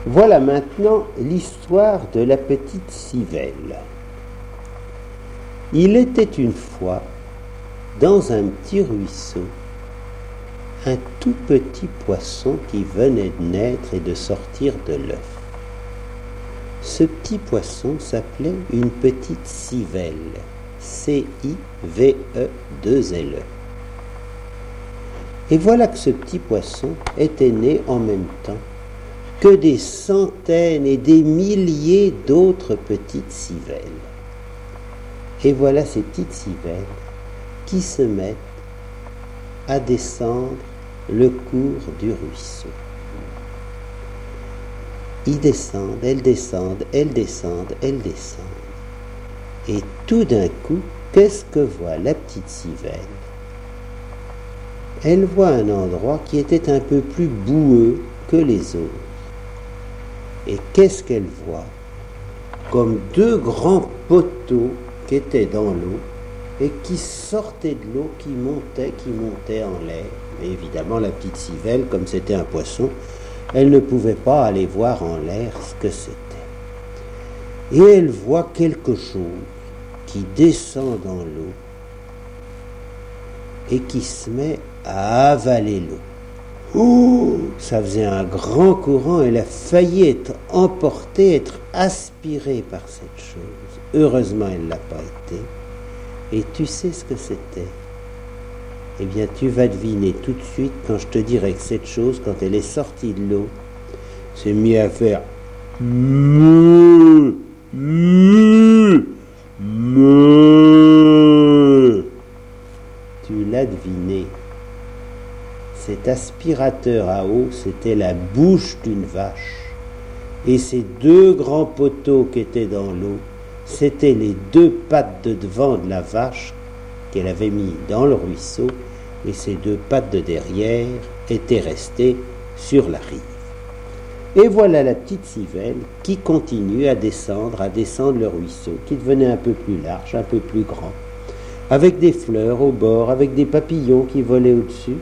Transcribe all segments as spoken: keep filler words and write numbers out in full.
Voilà maintenant l'histoire de la petite Civelle. Il était une fois, dans un petit ruisseau, un tout petit poisson qui venait de naître et de sortir de l'œuf. Ce petit poisson s'appelait une petite Civelle, C I V E deux L E. Et voilà que ce petit poisson était né en même temps que des centaines et des milliers d'autres petites civelles. Et voilà ces petites civelles qui se mettent à descendre le cours du ruisseau. Ils descendent, elles descendent, elles descendent, elles descendent. Et tout d'un coup, qu'est-ce que voit la petite Civelle ? Elle voit un endroit qui était un peu plus boueux que les autres. Et qu'est-ce qu'elle voit ? Comme deux grands poteaux qui étaient dans l'eau et qui sortaient de l'eau, qui montaient, qui montaient en l'air. Mais évidemment, la petite Civelle, comme c'était un poisson, elle ne pouvait pas aller voir en l'air ce que c'était. Et elle voit quelque chose qui descend dans l'eau et qui se met à avaler l'eau. Oh, ça faisait un grand courant, elle a failli être emportée, être aspirée par cette chose. Heureusement, elle ne l'a pas été. Et tu sais ce que c'était ? Eh bien, tu vas deviner tout de suite quand je te dirai que cette chose, quand elle est sortie de l'eau, s'est mise à faire meuh, meuh, meuh. Tu l'as deviné. Cet aspirateur à eau, c'était la bouche d'une vache. Et ces deux grands poteaux qui étaient dans l'eau, c'étaient les deux pattes de devant de la vache qu'elle avait mis dans le ruisseau, et ces deux pattes de derrière étaient restées sur la rive. Et voilà la petite Civelle qui continue à descendre, à descendre le ruisseau, qui devenait un peu plus large, un peu plus grand, avec des fleurs au bord, avec des papillons qui volaient au-dessus.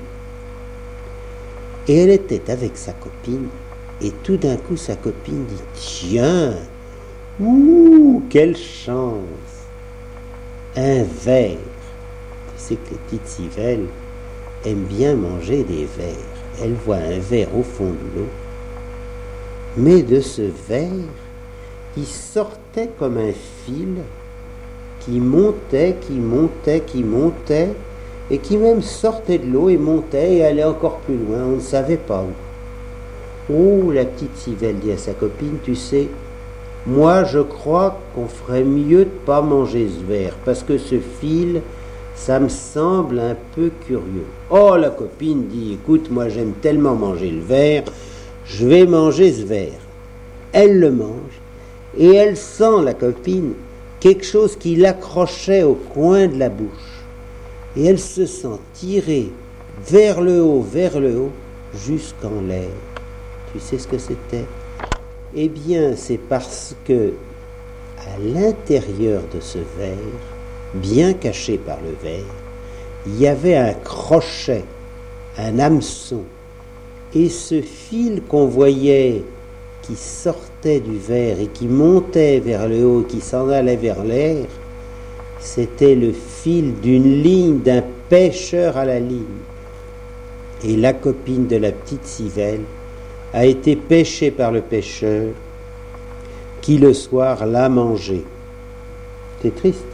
Et elle était avec sa copine, et tout d'un coup sa copine dit « Tiens, ouh, quelle chance! Un ver !» Tu sais que les petites civelles aiment bien manger des vers. Elle voit un ver au fond de l'eau, mais de ce ver, il sortait comme un fil qui montait, qui montait, qui montait, et qui même sortait de l'eau et montait et allait encore plus loin, on ne savait pas où. Oh, la petite Civelle dit à sa copine, tu sais, moi je crois qu'on ferait mieux de ne pas manger ce ver, parce que ce fil, ça me semble un peu curieux. Oh, la copine dit, écoute, moi j'aime tellement manger le ver, je vais manger ce ver. Elle le mange, et elle sent, la copine, quelque chose qui l'accrochait au coin de la bouche. Et elle se sent tirée vers le haut, vers le haut, jusqu'en l'air. Tu sais ce que c'était ? Eh bien, c'est parce que, à l'intérieur de ce ver, bien caché par le ver, il y avait un crochet, un hameçon. Et ce fil qu'on voyait qui sortait du ver et qui montait vers le haut, qui s'en allait vers l'air, c'était le fil d'une ligne, d'un pêcheur à la ligne. Et la copine de la petite Civelle a été pêchée par le pêcheur qui le soir l'a mangée. C'est triste.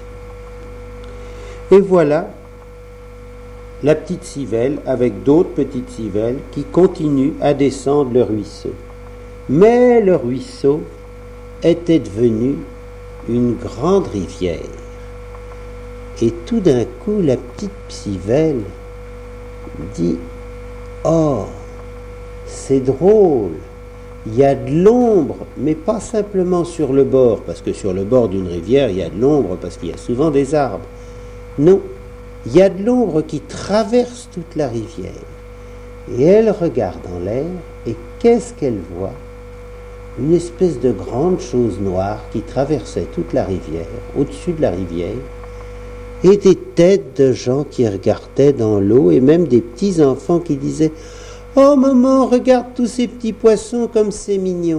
Et voilà la petite Civelle avec d'autres petites Civelles qui continuent à descendre le ruisseau. Mais le ruisseau était devenu une grande rivière. Et tout d'un coup, la petite Civelle dit « Oh, c'est drôle, il y a de l'ombre, mais pas simplement sur le bord, parce que sur le bord d'une rivière, il y a de l'ombre, parce qu'il y a souvent des arbres. Non, il y a de l'ombre qui traverse toute la rivière. » Et elle regarde en l'air, et qu'est-ce qu'elle voit ? Une espèce de grande chose noire qui traversait toute la rivière, au-dessus de la rivière, et des têtes de gens qui regardaient dans l'eau, et même des petits enfants qui disaient « Oh maman, regarde tous ces petits poissons comme c'est mignon !»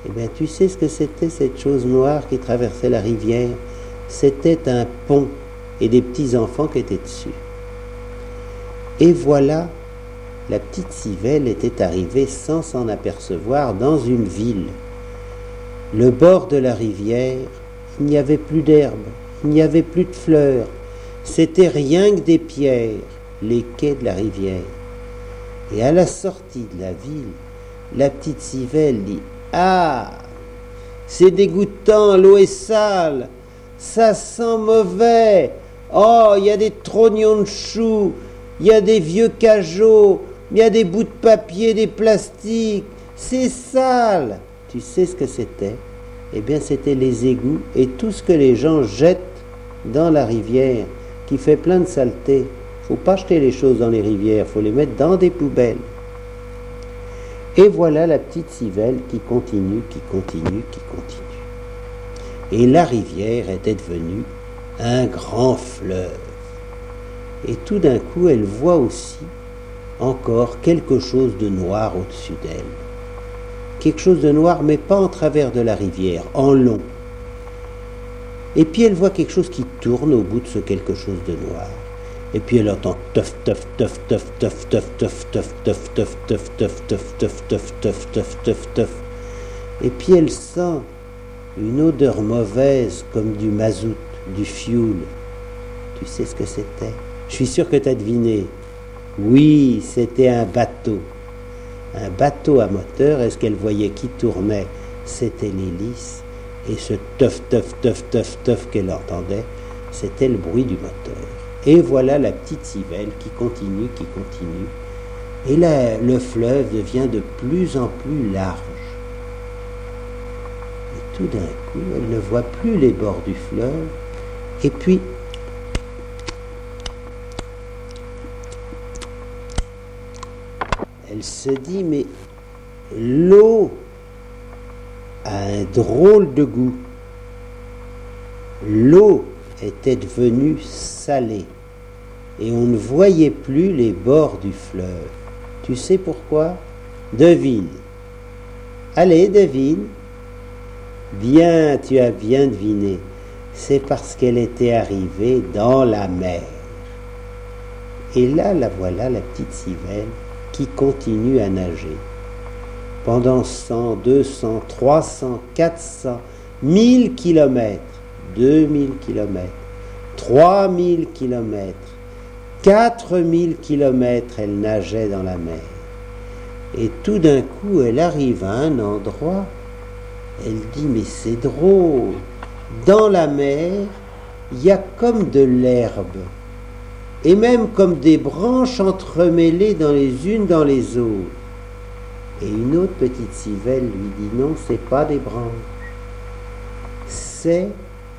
Eh bien, tu sais ce que c'était cette chose noire qui traversait la rivière? C'était un pont et des petits-enfants qui étaient dessus. Et voilà, la petite Civelle était arrivée sans s'en apercevoir dans une ville. Le bord de la rivière, il n'y avait plus d'herbe, il n'y avait plus de fleurs, c'était rien que des pierres, les quais de la rivière. Et à la sortie de la ville, la petite Civelle dit « Ah, c'est dégoûtant, l'eau est sale, ça sent mauvais, oh, il y a des trognons de choux, il y a des vieux cajots, il y a des bouts de papier, des plastiques, c'est sale !» Tu sais ce que c'était? Eh bien, c'était les égouts et tout ce que les gens jettent dans la rivière, qui fait plein de saleté. Il ne faut pas jeter les choses dans les rivières, il faut les mettre dans des poubelles. Et voilà la petite Civelle qui continue, qui continue, qui continue. Et la rivière était devenue un grand fleuve. Et tout d'un coup, elle voit aussi encore quelque chose de noir au-dessus d'elle. Quelque chose de noir, mais pas en travers de la rivière, en long. Et puis elle voit quelque chose qui tourne au bout de ce quelque chose de noir. Et puis elle entend teuf, teuf, teuf, teuf, teuf, teuf, teuf, teuf, teuf, teuf, teuf, teuf, teuf, teuf, teuf, teuf, teuf, teuf, teuf. Et puis elle sent une odeur mauvaise comme du mazout, du fioul. Tu sais ce que c'était? Je suis sûr que tu as deviné. Oui, c'était un bateau. Un bateau à moteur, et ce qu'elle voyait qui tournait, c'était l'hélice. Et ce teuf, teuf, teuf, teuf, teuf qu'elle entendait, c'était le bruit du moteur. Et voilà la petite Civelle qui continue, qui continue. Et là, le fleuve devient de plus en plus large. Et tout d'un coup, elle ne voit plus les bords du fleuve. Et puis, elle se dit, mais l'eau a un drôle de goût. L'eau était devenue salée et on ne voyait plus les bords du fleuve. Tu sais pourquoi? Devine. Allez, devine. Bien, tu as bien deviné. C'est parce qu'elle était arrivée dans la mer. Et là, la voilà, la petite Civelle, qui continue à nager. Pendant cent, deux cents, trois cents, quatre cents, mille kilomètres, deux mille kilomètres, trois mille kilomètres, quatre mille kilomètres, elle nageait dans la mer. Et tout d'un coup, elle arrive à un endroit, elle dit, mais c'est drôle, dans la mer, il y a comme de l'herbe, et même comme des branches entremêlées dans les unes dans les autres. Et une autre petite Civelle lui dit, non, c'est pas des branches, c'est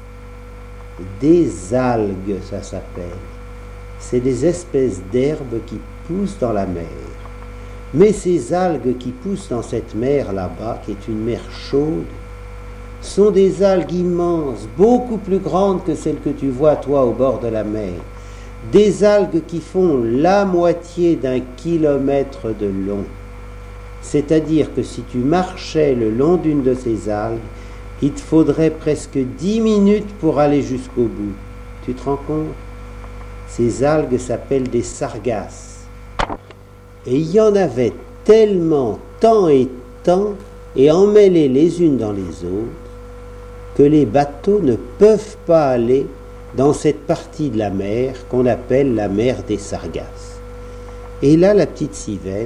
des algues, ça s'appelle. C'est des espèces d'herbes qui poussent dans la mer. Mais ces algues qui poussent dans cette mer là-bas, qui est une mer chaude, sont des algues immenses, beaucoup plus grandes que celles que tu vois toi au bord de la mer. Des algues qui font la moitié d'un kilomètre de long. C'est-à-dire que si tu marchais le long d'une de ces algues, il te faudrait presque dix minutes pour aller jusqu'au bout. Tu te rends compte? Ces algues s'appellent des sargasses. Et il y en avait tellement, tant et tant, et emmêlées les unes dans les autres, que les bateaux ne peuvent pas aller dans cette partie de la mer qu'on appelle la mer des sargasses. Et là, la petite Civelle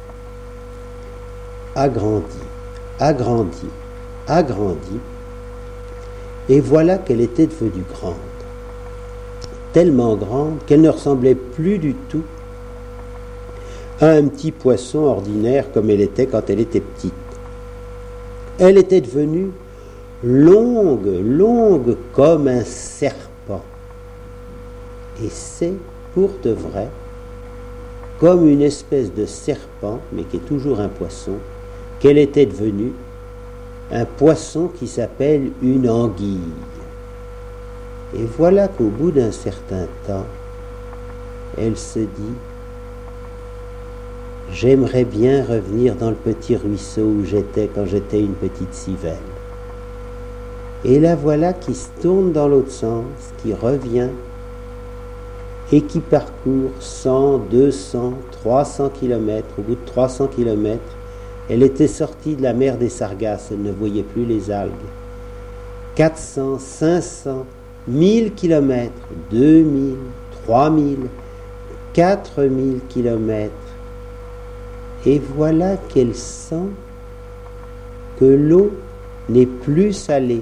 agrandit, agrandit, agrandit, et voilà qu'elle était devenue grande. Tellement grande qu'elle ne ressemblait plus du tout à un petit poisson ordinaire comme elle était quand elle était petite. Elle était devenue longue, longue comme un serpent. Et c'est pour de vrai comme une espèce de serpent, mais qui est toujours un poisson, qu'elle était devenue un poisson qui s'appelle une anguille. Et voilà qu'au bout d'un certain temps, elle se dit, j'aimerais bien revenir dans le petit ruisseau où j'étais quand j'étais une petite civelle. Et la voilà qui se tourne dans l'autre sens, qui revient et qui parcourt cent, deux cents, trois cents kilomètres. Au bout de trois cents kilomètres, elle était sortie de la mer des Sargasses, elle ne voyait plus les algues. quatre cents, cinq cents, mille kilomètres, deux mille, trois mille, quatre mille kilomètres. Et voilà qu'elle sent que l'eau n'est plus salée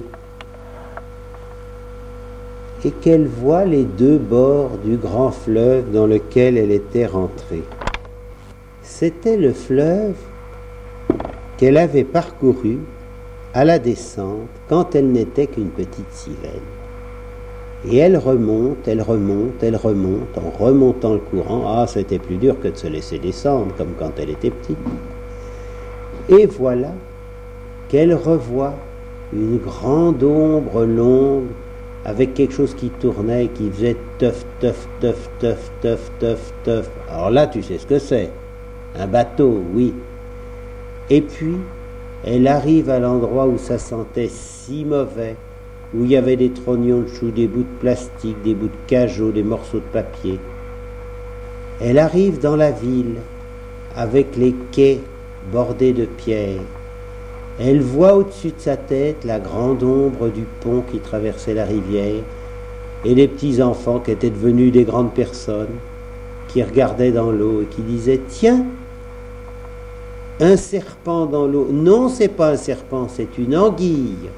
et qu'elle voit les deux bords du grand fleuve dans lequel elle était rentrée. C'était le fleuve qu'elle avait parcouru à la descente quand elle n'était qu'une petite civelle. Et elle remonte, elle remonte, elle remonte, en remontant le courant. Ah, c'était plus dur que de se laisser descendre, comme quand elle était petite. Et voilà qu'elle revoit une grande ombre longue, avec quelque chose qui tournait et qui faisait teuf, teuf, teuf, teuf, teuf, teuf, teuf. Alors là, tu sais ce que c'est. Un bateau, oui. Et puis, elle arrive à l'endroit où ça sentait si mauvais, où il y avait des trognons de choux, des bouts de plastique, des bouts de cajot, des morceaux de papier. Elle arrive dans la ville, avec les quais bordés de pierres. Elle voit au-dessus de sa tête la grande ombre du pont qui traversait la rivière et les petits enfants qui étaient devenus des grandes personnes, qui regardaient dans l'eau et qui disaient « Tiens, un serpent dans l'eau. » Non, c'est pas un serpent, c'est une anguille.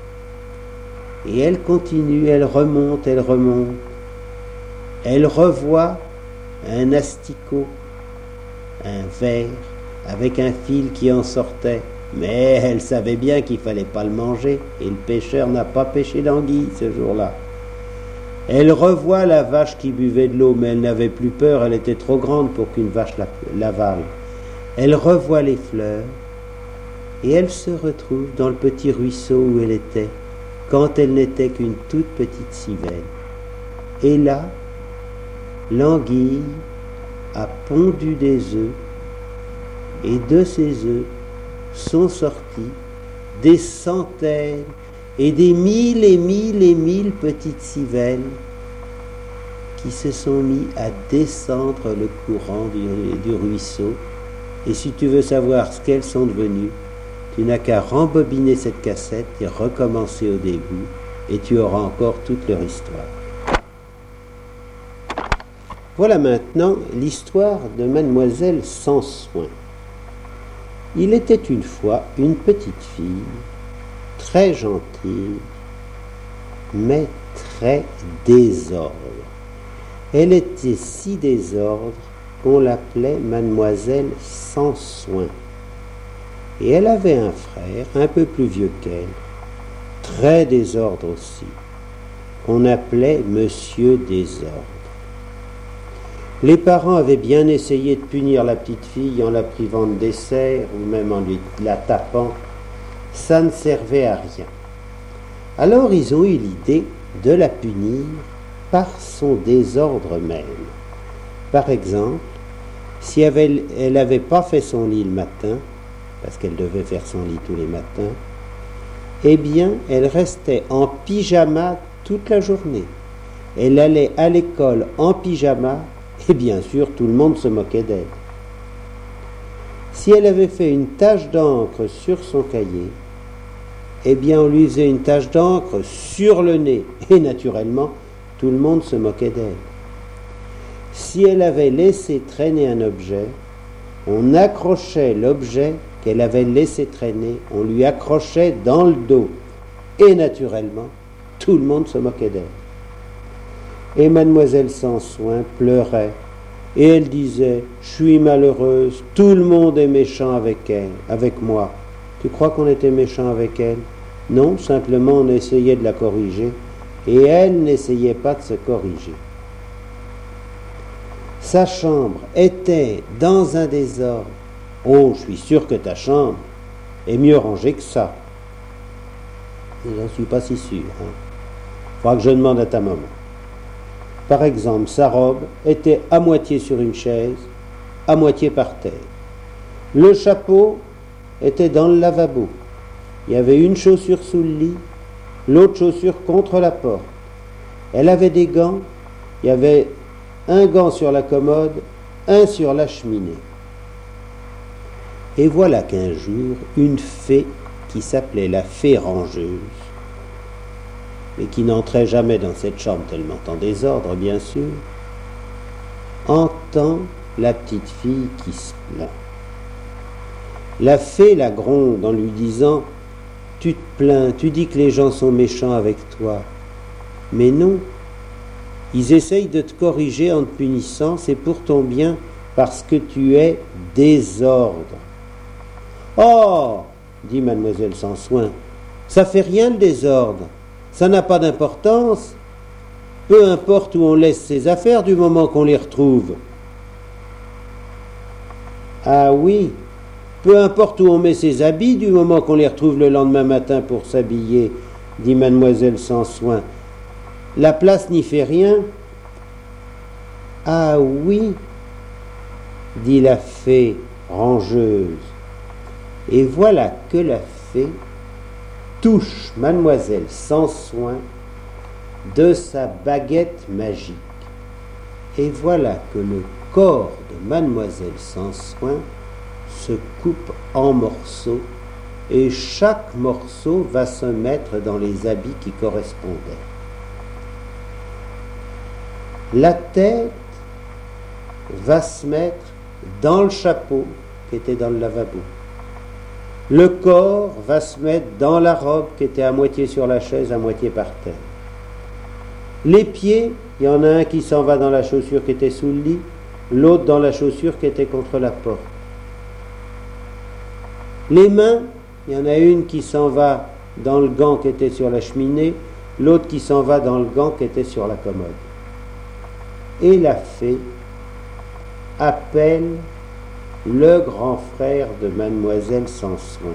Et elle continue, elle remonte, elle remonte. Elle revoit un asticot, un verre, avec un fil qui en sortait. Mais elle savait bien qu'il ne fallait pas le manger, et le pêcheur n'a pas pêché d'anguille ce jour-là. Elle revoit la vache qui buvait de l'eau, mais elle n'avait plus peur, elle était trop grande pour qu'une vache l'avale. Elle revoit les fleurs, et elle se retrouve dans le petit ruisseau où elle était, quand elle n'était qu'une toute petite civelle. Et là, l'anguille a pondu des œufs, et de ces œufs sont sortis des centaines et des mille et mille et mille petites civelles qui se sont mis à descendre le courant du, du ruisseau. Et si tu veux savoir ce qu'elles sont devenues, tu n'as qu'à rembobiner cette cassette et recommencer au début, et tu auras encore toute leur histoire. Voilà maintenant l'histoire de Mademoiselle Sans Soin. Il était une fois une petite fille, très gentille, mais très désordre. Elle était si désordre qu'on l'appelait Mademoiselle Sans Soin. Et elle avait un frère, un peu plus vieux qu'elle, très désordre aussi, qu'on appelait Monsieur Désordre. Les parents avaient bien essayé de punir la petite fille en la privant de dessert ou même en lui la tapant. Ça ne servait à rien. Alors ils ont eu l'idée de la punir par son désordre même. Par exemple, si elle n'avait pas fait son lit le matin, parce qu'elle devait faire son lit tous les matins, eh bien, elle restait en pyjama toute la journée. Elle allait à l'école en pyjama, et bien sûr, tout le monde se moquait d'elle. Si elle avait fait une tache d'encre sur son cahier, eh bien, on lui faisait une tache d'encre sur le nez, et naturellement, tout le monde se moquait d'elle. Si elle avait laissé traîner un objet, on accrochait l'objet qu'elle avait laissé traîner, on lui accrochait dans le dos. Et naturellement, tout le monde se moquait d'elle. Et Mademoiselle Sans Soin pleurait, et elle disait « Je suis malheureuse, tout le monde est méchant avec elle, avec moi. » Tu crois qu'on était méchant avec elle? Non, simplement on essayait de la corriger, et elle n'essayait pas de se corriger. Sa chambre était dans un désordre. Oh, je suis sûr que ta chambre est mieux rangée que ça. Je n'en suis pas si sûr. Il hein. faudra que je demande à ta maman. Par exemple, sa robe était à moitié sur une chaise, à moitié par terre. Le chapeau était dans le lavabo. Il y avait une chaussure sous le lit, l'autre chaussure contre la porte. Elle avait des gants, il y avait un gant sur la commode, un sur la cheminée. Et voilà qu'un jour, une fée qui s'appelait la fée rangeuse, et qui n'entrait jamais dans cette chambre tellement en désordre, bien sûr, entend la petite fille qui se plaint. La fée la gronde en lui disant « Tu te plains, tu dis que les gens sont méchants avec toi. » Mais non, ils essayent de te corriger en te punissant, c'est pour ton bien, parce que tu es désordre. « Oh !» dit mademoiselle sans soin, « ça fait rien le désordre, ça n'a pas d'importance, peu importe où on laisse ses affaires du moment qu'on les retrouve. » Ah oui, peu importe où on met ses habits du moment qu'on les retrouve le lendemain matin pour s'habiller, dit mademoiselle sans soin. La place n'y fait rien. Ah oui, dit la fée rangeuse. Et voilà que la fée touche mademoiselle sans soin de sa baguette magique. Et voilà que le corps de mademoiselle sans soin se coupe en morceaux et chaque morceau va se mettre dans les habits qui correspondaient. La tête va se mettre dans le chapeau qui était dans le lavabo. Le corps va se mettre dans la robe qui était à moitié sur la chaise, à moitié par terre. Les pieds, il y en a un qui s'en va dans la chaussure qui était sous le lit, l'autre dans la chaussure qui était contre la porte. Les mains, il y en a une qui s'en va dans le gant qui était sur la cheminée, l'autre qui s'en va dans le gant qui était sur la commode. Et la fée appelle le grand frère de mademoiselle sans soin.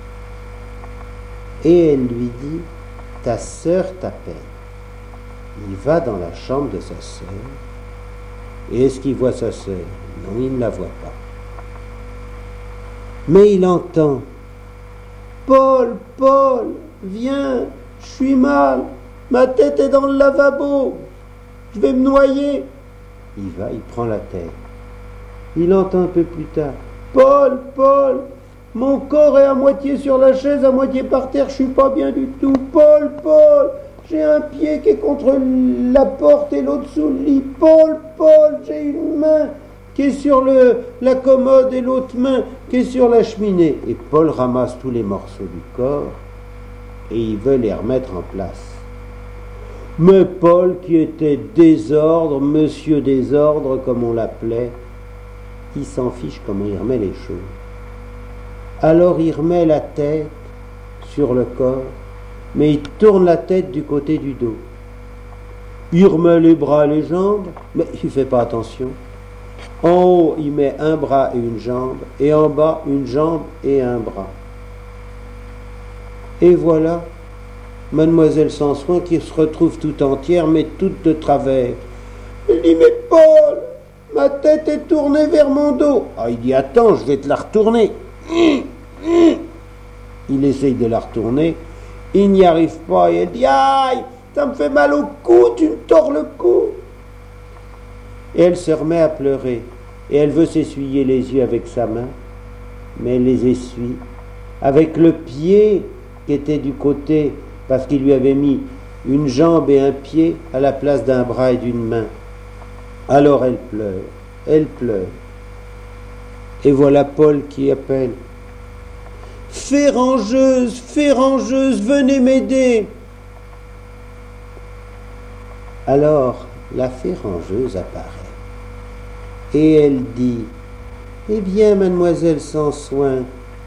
Et elle lui dit, ta sœur t'appelle. Il va dans la chambre de sa sœur. Et est-ce qu'il voit sa sœur? Non, il ne la voit pas. Mais il entend, Paul, Paul, viens, je suis mal, ma tête est dans le lavabo, je vais me noyer. Il va, il prend la tête. Il entend un peu plus tard, Paul, Paul, mon corps est à moitié sur la chaise, à moitié par terre, je suis pas bien du tout. Paul, Paul, j'ai un pied qui est contre la porte et l'autre sous le lit. Paul, Paul, j'ai une main qui est sur le, la commode et l'autre main qui est sur la cheminée. Et Paul ramasse tous les morceaux du corps et il veut les remettre en place. Mais Paul, qui était désordre, monsieur désordre comme on l'appelait, il s'en fiche comment il remet les choses. Alors il remet la tête sur le corps, mais il tourne la tête du côté du dos. Il remet les bras et les jambes, mais il ne fait pas attention. En haut, il met un bras et une jambe, et en bas, une jambe et un bras. Et voilà, mademoiselle sans soin qui se retrouve tout entière, mais toute de travers. Il dit, mais Paul, ma tête est tournée vers mon dos. Ah, il dit, attends, je vais te la retourner. Il essaye de la retourner, il n'y arrive pas, et elle dit, aïe, ça me fait mal au cou, tu me tords le cou. Et elle se remet à pleurer, et elle veut s'essuyer les yeux avec sa main, mais elle les essuie avec le pied qui était du côté, parce qu'il lui avait mis une jambe et un pied à la place d'un bras et d'une main. Alors elle pleure, elle pleure. Et voilà Paul qui appelle. Fée rangeuse, fée rangeuse, venez m'aider. Alors la fée rangeuse apparaît. Et elle dit, eh bien, mademoiselle sans soin,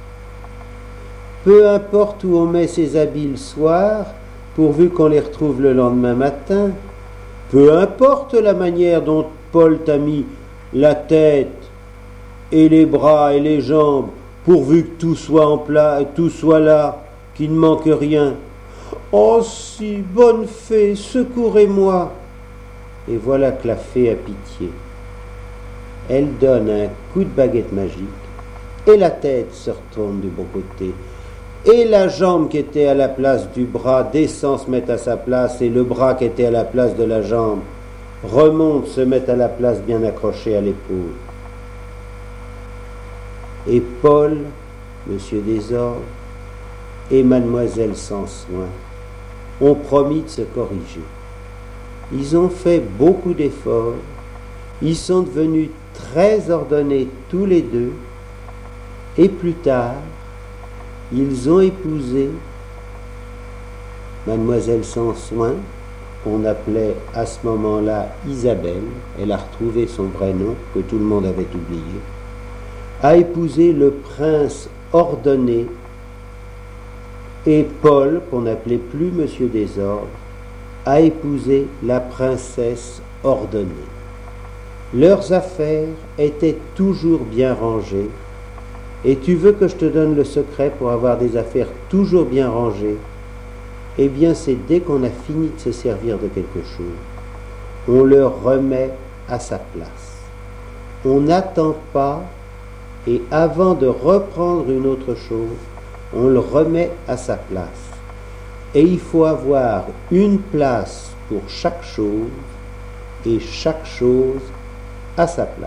peu importe où on met ses habits le soir, pourvu qu'on les retrouve le lendemain matin, peu importe la manière dont Paul t'a mis la tête et les bras et les jambes, pourvu que tout soit en plat et tout soit là, qu'il ne manque rien. Oh si, bonne fée, secourez-moi. Et voilà que la fée a pitié. Elle donne un coup de baguette magique, et la tête se retourne du bon côté, et la jambe qui était à la place du bras descend, se met à sa place, et le bras qui était à la place de la jambe remonte, se met à la place bien accroché à l'épaule. Et Paul, Monsieur Desordres, et Mademoiselle Sansoin ont promis de se corriger. Ils ont fait beaucoup d'efforts, ils sont devenus très ordonnés tous les deux, et plus tard, ils ont épousé Mademoiselle Sansoin, qu'on appelait à ce moment-là Isabelle, elle a retrouvé son vrai nom, que tout le monde avait oublié, a épousé le prince ordonné, et Paul, qu'on n'appelait plus Monsieur Desordres, a épousé la princesse ordonnée. Leurs affaires étaient toujours bien rangées, et tu veux que je te donne le secret pour avoir des affaires toujours bien rangées? Eh bien, c'est dès qu'on a fini de se servir de quelque chose, on le remet à sa place. On n'attend pas, et avant de reprendre une autre chose, on le remet à sa place. Et il faut avoir une place pour chaque chose, et chaque chose à sa place.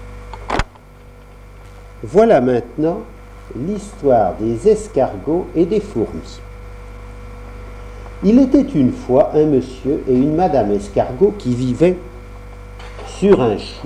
Voilà maintenant l'histoire des escargots et des fourmis. Il était une fois un monsieur et une madame escargot qui vivaient sur un chou.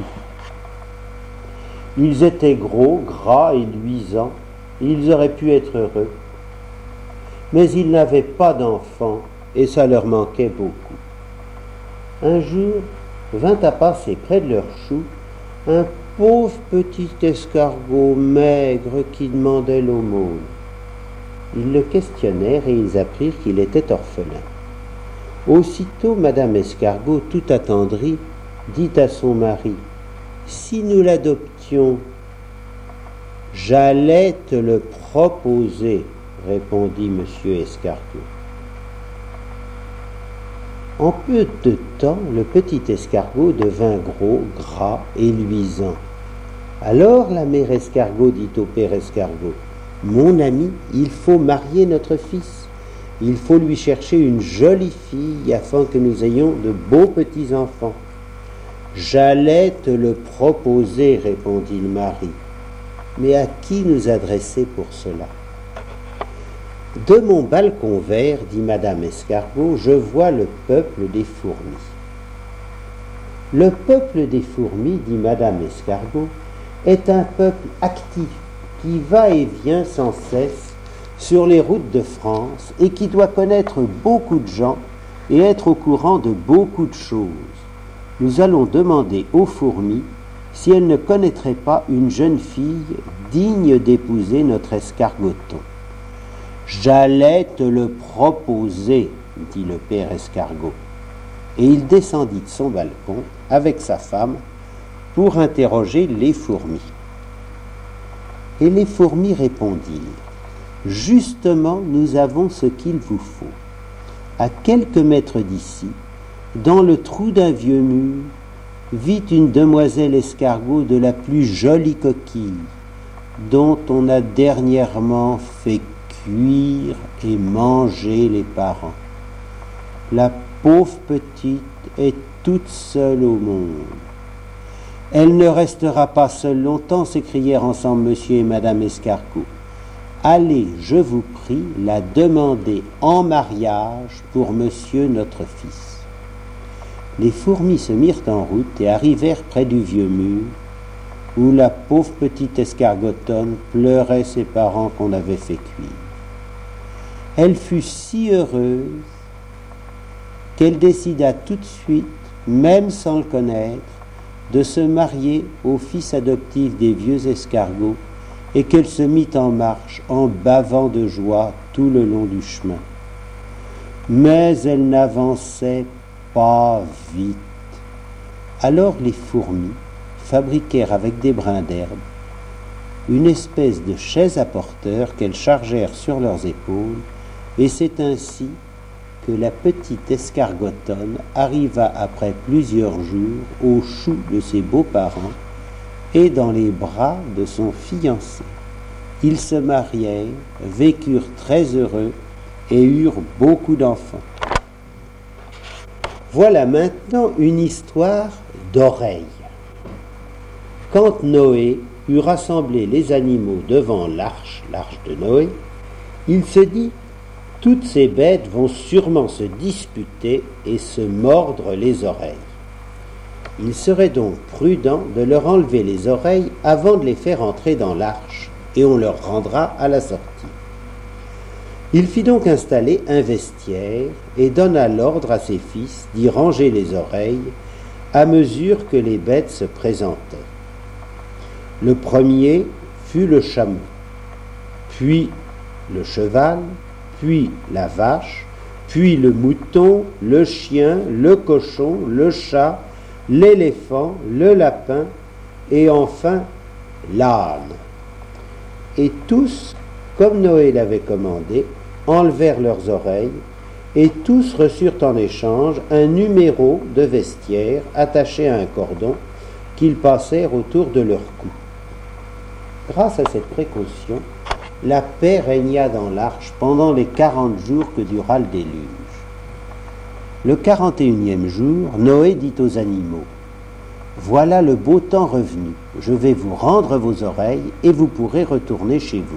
Ils étaient gros, gras et luisants, et ils auraient pu être heureux. Mais ils n'avaient pas d'enfants, et ça leur manquait beaucoup. Un jour, vint à passer près de leur chou un pauvre petit escargot maigre qui demandait l'aumône. Ils le questionnèrent et ils apprirent qu'il était orphelin. Aussitôt, Madame Escargot, tout attendrie, dit à son mari, « Si nous l'adoptions, j'allais te le proposer, » répondit Monsieur Escargot. En peu de temps, le petit escargot devint gros, gras et luisant. Alors la mère escargot dit au père escargot, « Mon ami, il faut marier notre fils. Il faut lui chercher une jolie fille afin que nous ayons de beaux petits-enfants. »« J'allais te le proposer, répondit le mari. Mais à qui nous adresser pour cela ? De mon balcon vert, dit Madame Escargot, je vois le peuple des fourmis. Le peuple des fourmis, dit Madame Escargot, est un peuple actif qui va et vient sans cesse sur les routes de France et qui doit connaître beaucoup de gens et être au courant de beaucoup de choses. Nous allons demander aux fourmis si elles ne connaîtraient pas une jeune fille digne d'épouser notre escargoton. « J'allais te le proposer, dit le père escargot. » Et il descendit de son balcon avec sa femme pour interroger les fourmis. Et les fourmis répondirent, « Justement, nous avons ce qu'il vous faut. À quelques mètres d'ici, dans le trou d'un vieux mur, vit une demoiselle escargot de la plus jolie coquille, dont on a dernièrement fait cuire et manger les parents. La pauvre petite est toute seule au monde. Elle ne restera pas seule longtemps, s'écrièrent ensemble monsieur et madame Escargot. Allez, je vous prie, la demander en mariage pour monsieur notre fils. Les fourmis se mirent en route et arrivèrent près du vieux mur, où la pauvre petite escargotonne pleurait ses parents qu'on avait fait cuire. Elle fut si heureuse qu'elle décida tout de suite, même sans le connaître, de se marier au fils adoptif des vieux escargots et qu'elle se mit en marche en bavant de joie tout le long du chemin. Mais elle n'avançait pas vite. Alors les fourmis fabriquèrent avec des brins d'herbe une espèce de chaise à porteurs qu'elles chargèrent sur leurs épaules, et c'est ainsi que la petite escargotonne arriva après plusieurs jours au chou de ses beaux-parents et dans les bras de son fiancé. Ils se marièrent, vécurent très heureux et eurent beaucoup d'enfants. Voilà maintenant une histoire d'oreilles. Quand Noé eut rassemblé les animaux devant l'arche, l'arche de Noé, il se dit « Toutes ces bêtes vont sûrement se disputer et se mordre les oreilles. Il serait donc prudent de leur enlever les oreilles avant de les faire entrer dans l'arche, et on leur rendra à la sortie. » Il fit donc installer un vestiaire et donna l'ordre à ses fils d'y ranger les oreilles à mesure que les bêtes se présentaient. Le premier fut le chameau, puis le cheval, puis la vache, puis le mouton, le chien, le cochon, le chat, l'éléphant, le lapin et enfin l'âne. Et tous, comme Noé l'avait commandé, enlevèrent leurs oreilles, et tous reçurent en échange un numéro de vestiaire attaché à un cordon qu'ils passèrent autour de leur cou. Grâce à cette précaution, la paix régna dans l'arche pendant les quarante jours que dura le déluge. Le quarante et unième jour, Noé dit aux animaux « Voilà le beau temps revenu, je vais vous rendre vos oreilles et vous pourrez retourner chez vous. »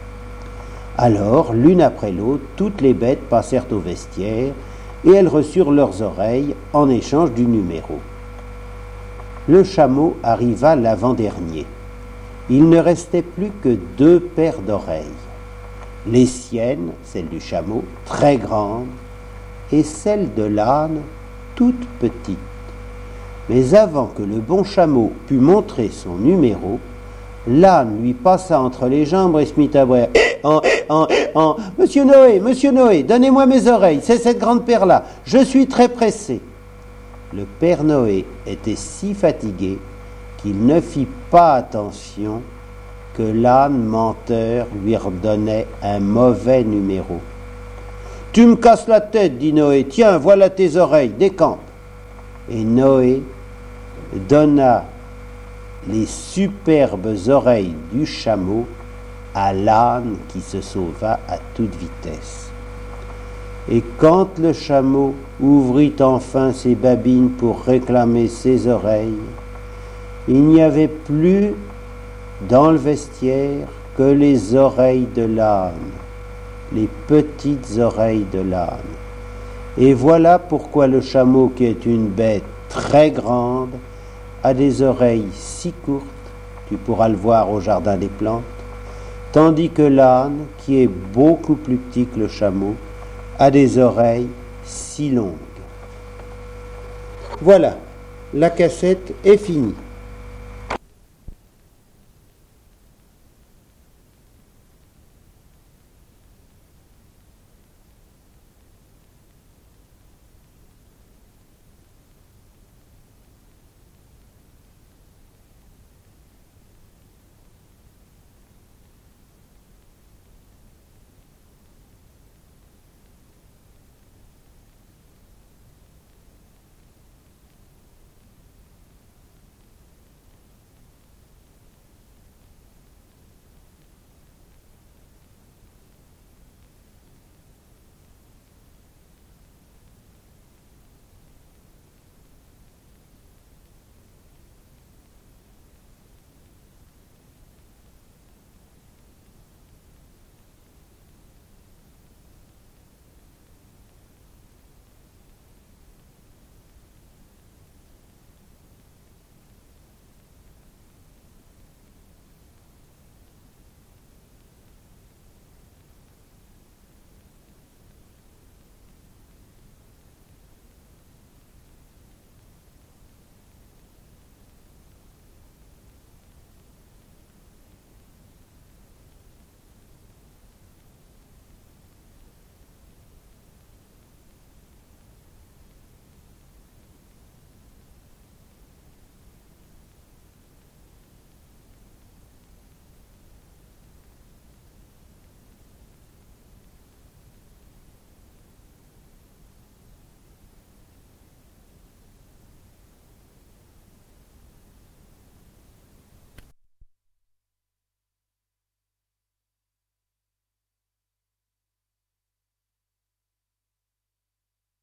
Alors, l'une après l'autre, toutes les bêtes passèrent au vestiaire et elles reçurent leurs oreilles en échange du numéro. Le chameau arriva l'avant-dernier. Il ne restait plus que deux paires d'oreilles. Les siennes, celles du chameau, très grandes, et celles de l'âne, toutes petites. Mais avant que le bon chameau pût montrer son numéro, l'âne lui passa entre les jambes et se mit à boire. En, en, en, Monsieur Noé, Monsieur Noé, donnez-moi mes oreilles, c'est cette grande paire-là, je suis très pressé. Le père Noé était si fatigué qu'il ne fit pas attention que l'âne menteur lui redonnait un mauvais numéro. « Tu me casses la tête, dit Noé, tiens, voilà tes oreilles, décampe. » Et Noé donna les superbes oreilles du chameau à l'âne qui se sauva à toute vitesse. Et quand le chameau ouvrit enfin ses babines pour réclamer ses oreilles, il n'y avait plus dans le vestiaire que les oreilles de l'âne, les petites oreilles de l'âne. Et voilà pourquoi le chameau, qui est une bête très grande, a des oreilles si courtes, tu pourras le voir au jardin des plantes, tandis que l'âne, qui est beaucoup plus petit que le chameau, a des oreilles si longues. Voilà, la cassette est finie.